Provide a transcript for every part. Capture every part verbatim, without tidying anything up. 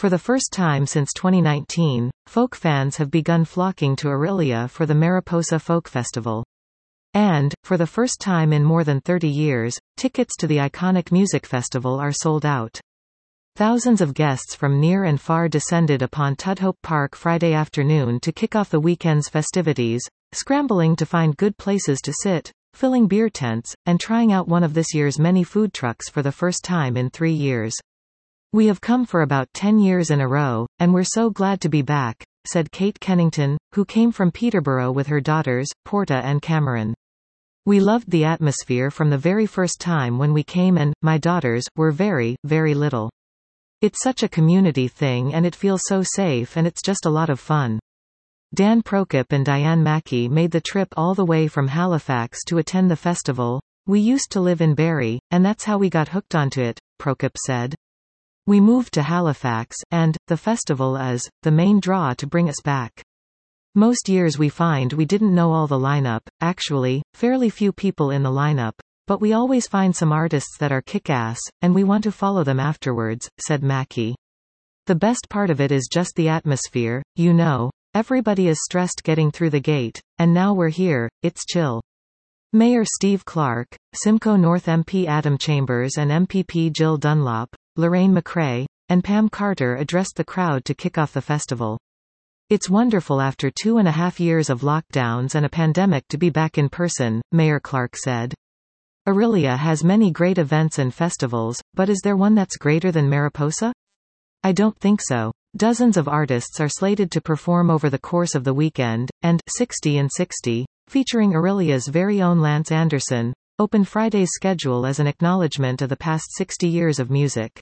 For the first time since twenty nineteen, folk fans have begun flocking to Orillia for the Mariposa Folk Festival. And, for the first time in more than thirty years, tickets to the iconic music festival are sold out. Thousands of guests from near and far descended upon Tudhope Park Friday afternoon to kick off the weekend's festivities, scrambling to find good places to sit, filling beer tents, and trying out one of this year's many food trucks for the first time in three years. "We have come for about ten years in a row, and we're so glad to be back," said Kate Kennington, who came from Peterborough with her daughters, Porta and Cameron. "We loved the atmosphere from the very first time when we came and, my daughters, were very, very little. It's such a community thing and it feels so safe and it's just a lot of fun." Dan Prokop and Diane Mackey made the trip all the way from Halifax to attend the festival. "We used to live in Barrie, and that's how we got hooked onto it," Prokop said. "We moved to Halifax, and, the festival is, the main draw to bring us back. Most years we find we didn't know all the lineup, actually, fairly few people in the lineup, but we always find some artists that are kick-ass, and we want to follow them afterwards," said Mackey. "The best part of it is just the atmosphere, you know. Everybody is stressed getting through the gate, and now we're here, it's chill." Mayor Steve Clark, Simcoe North M P Adam Chambers and M P P Jill Dunlop, Lorraine McRae, and Pam Carter addressed the crowd to kick off the festival. "It's wonderful after two and a half years of lockdowns and a pandemic to be back in person," Mayor Clark said. "Orillia has many great events and festivals, but is there one that's greater than Mariposa? I don't think so. Dozens of artists are slated to perform over the course of the weekend, and sixty and sixty, featuring Orillia's very own Lance Anderson, opened Friday's schedule as an acknowledgement of the past sixty years of music."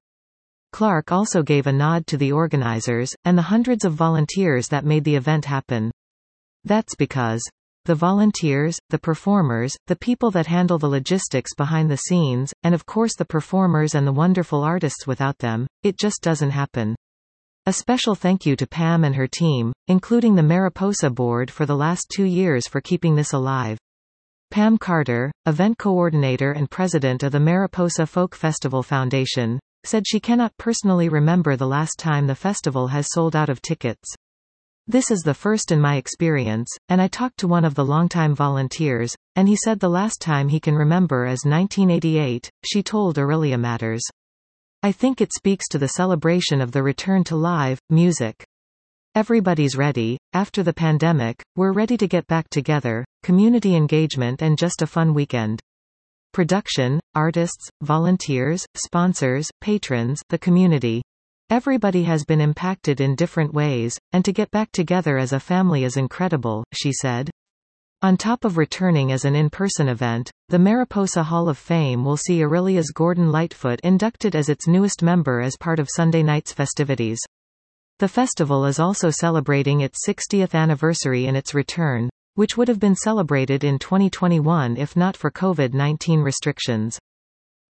Clark also gave a nod to the organizers, and the hundreds of volunteers that made the event happen. "That's because the volunteers, the performers, the people that handle the logistics behind the scenes, and of course the performers and the wonderful artists without them, it just doesn't happen. A special thank you to Pam and her team, including the Mariposa board for the last two years for keeping this alive." Pam Carter, event coordinator and president of the Mariposa Folk Festival Foundation, said she cannot personally remember the last time the festival has sold out of tickets. "This is the first in my experience, and I talked to one of the longtime volunteers, and he said the last time he can remember is nineteen eighty-eight, she told Orillia Matters. "I think it speaks to the celebration of the return to live music. Everybody's ready. After the pandemic, we're ready to get back together, community engagement and just a fun weekend. Production, artists, volunteers, sponsors, patrons, the community. Everybody has been impacted in different ways, and to get back together as a family is incredible," she said. On top of returning as an in-person event, the Mariposa Hall of Fame will see Orillia's Gordon Lightfoot inducted as its newest member as part of Sunday night's festivities. The festival is also celebrating its sixtieth anniversary in its return, which would have been celebrated in twenty twenty-one if not for COVID nineteen restrictions.